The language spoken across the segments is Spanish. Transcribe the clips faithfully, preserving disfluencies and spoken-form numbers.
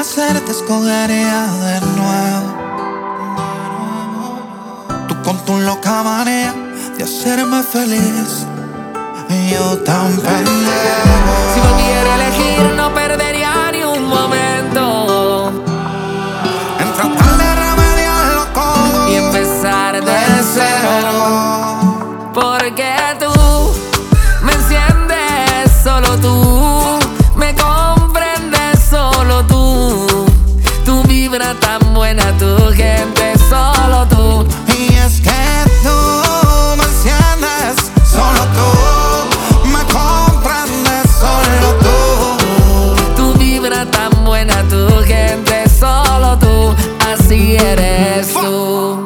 nacer te escogería de nuevo. Tú con tu loca manía de hacerme feliz y yo tan pendejo. Si volviera a elegir no perdería ni un momento En tratar de remediarlo todo y empezar de cero. Porque tú me enciendes, solo tú me comprendes, solo tú. Tu vibra tan buena, tu gente, solo tú. Y es que tú me enciendes, solo tú me comprendes, solo tú. Tu vibra tan buena, tu gente, solo tú. Así eres tú.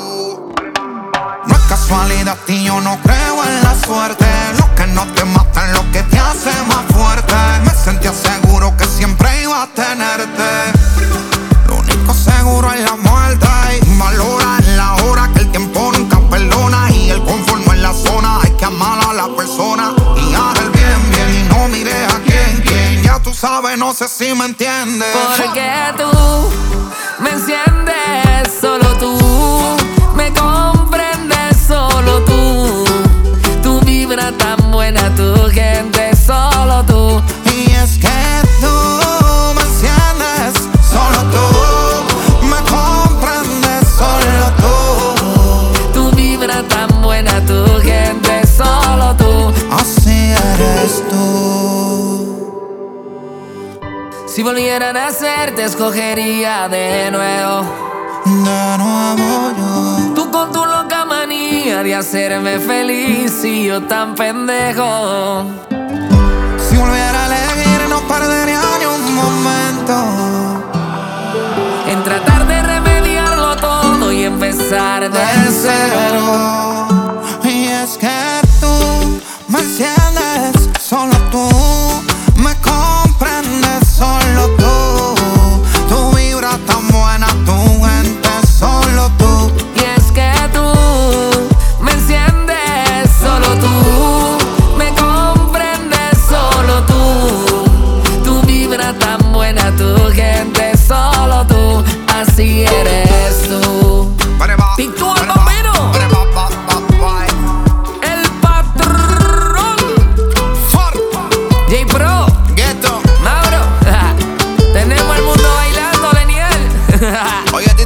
No es casualidad y yo no creo en la suerte. Lo que no te mata es lo que te hace más fuerte. Me sentía seguro que siempre iba a tenerte. Lo único seguro es la muerte. Y valora en la hora que el tiempo nunca perdona. Y el confort no es la zona. Hay que amar a la persona y haz el bien, bien. Y no mires a quién, quién. Ya tú sabes, no sé si me entiendes. Porque tú me enciendes, solo tú me comprendes, solo tú. Tu vibra tan buena, tu gente, solo tú. Y es que tú me enciendes, solo tú me comprendes, solo tú. Tu vibra tan buena, tu gente, solo tú. Así eres tú. Si volviera a nacer te escogería de nuevo. De nuevo yo. Tú con tu loca manía de hacerme feliz y yo tan pendejo. Si volviera a elegir no perdería ni un momento En tratar de remediarlo todo y empezar de cero. Y es que tú me enciendes, solo tú me comprendes, solo tú. Tu vibra tan buena, tu gente, solo tú. Y es que tú me enciendes, solo tú me comprendes, solo tú. Tu vibra tan buena, tu gente, solo tú. Así eres tú. Pintúa el bambino, el patrón, J Pro, Ghetto. Mauro. Tenemos el mundo bailando, Leniel. Oye,